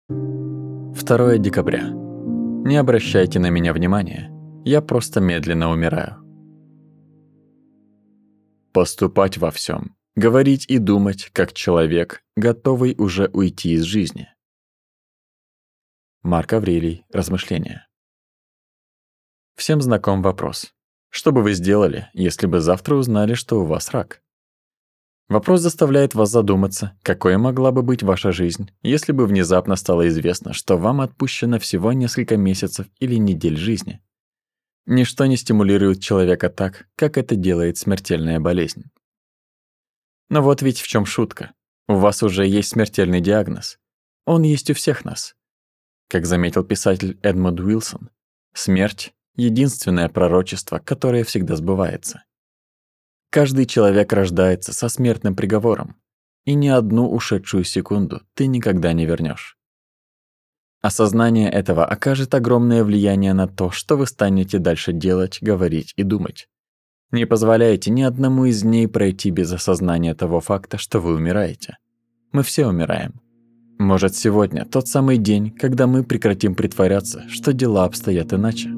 2 декабря. Не обращайте на меня внимания, я просто медленно умираю. Поступать во всем, говорить и думать, как человек, готовый уже уйти из жизни. Марк Аврелий. Размышления. Всем знаком вопрос. Что бы вы сделали, если бы завтра узнали, что у вас рак? Вопрос заставляет вас задуматься, какой могла бы быть ваша жизнь, если бы внезапно стало известно, что вам отпущено всего несколько месяцев или недель жизни. Ничто не стимулирует человека так, как это делает смертельная болезнь. Но вот ведь в чем шутка. У вас уже есть смертельный диагноз. Он есть у всех нас. Как заметил писатель Эдмунд Уилсон, смерть — единственное пророчество, которое всегда сбывается. Каждый человек рождается со смертным приговором, и ни одну ушедшую секунду ты никогда не вернешь. Осознание этого окажет огромное влияние на то, что вы станете дальше делать, говорить и думать. Не позволяйте ни одному из дней пройти без осознания того факта, что вы умираете. Мы все умираем. Может, сегодня тот самый день, когда мы прекратим притворяться, что дела обстоят иначе.